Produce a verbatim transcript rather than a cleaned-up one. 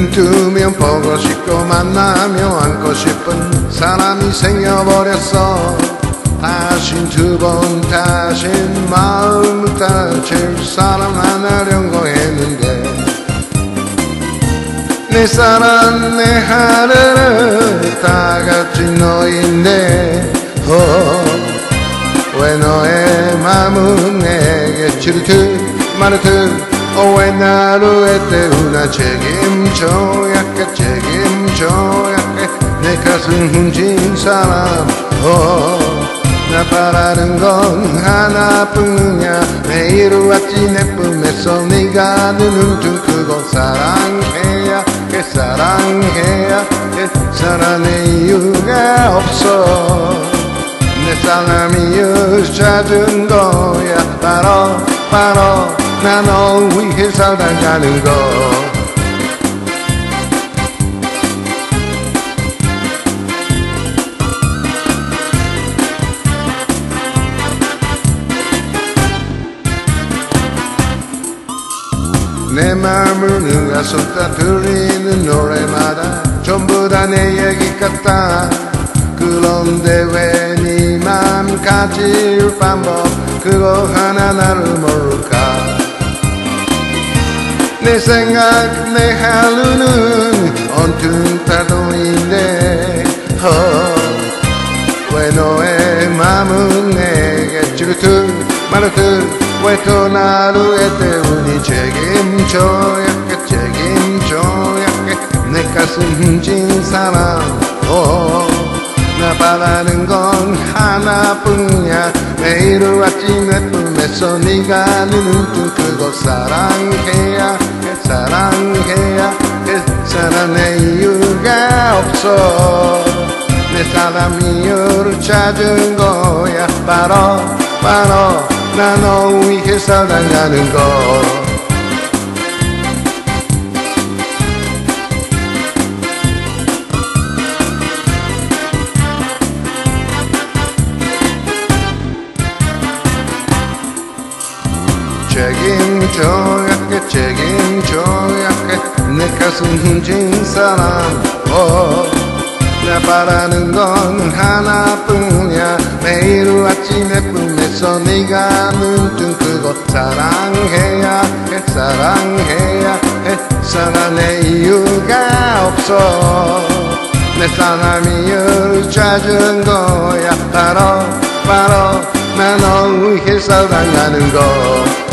눈 뜨면 보고 싶고 만나며 안고 싶은 사람이 생겨버렸어. 다신 두 번 다신 마음을 다칠 사람 하나려고 했는데 내 사랑 내 하늘은 다 같이 너인데 어, 왜 너의 마음은 내게 지르듯 마르듯 어, 왜 나를 애태우나 책임져야 해 책임져야 해 내 가슴 훔친 사람 어, 나 바라는 건 하나뿐이야. 매일 왔지 내 꿈에서 네가 눈을 좀 크고 사랑해야 해 사랑해야 해 사랑의 이유가 없어. 내 사람이여 찾은 거야. 바로 바로 나 너 위해 살아가는 거. 내 마음을 누가 쏟아 들리는 노래마다 전부 다 내 얘기 같다. 그런데 왜 네 맘 가질 방법 그거 하나 나를 모를까. 내 생각 내 하루는 온통 파도인데 어, 왜 너의 맘은 내게 지르듯 마르듯 왜 또 나를 애태우니 책임져야 해 책임져야 해 내 가슴 훔친 사람 어, 나 바라는 건 하나뿐이야. 매일 아침 내 꿈에서 네가 눈을 뜬 그곳 사랑해야 해 사랑해야 해 사랑의 이유가 없어. 내 사람이여를 찾은 거야. 바로 바로 나 너 위해 살아가는 거. 책임져야 해 책임져야 해 내 가슴 훔친 사람 어, 나 바라는 건 하나뿐이야. 매일 아침 내 꿈에서 네가 눈뜬 그곳 사랑해야 해 사랑해야 해 사랑의 이유가 없어. 내 사람이여 찾은 거야. 바로 바로 나 너 위해 살아가는 거.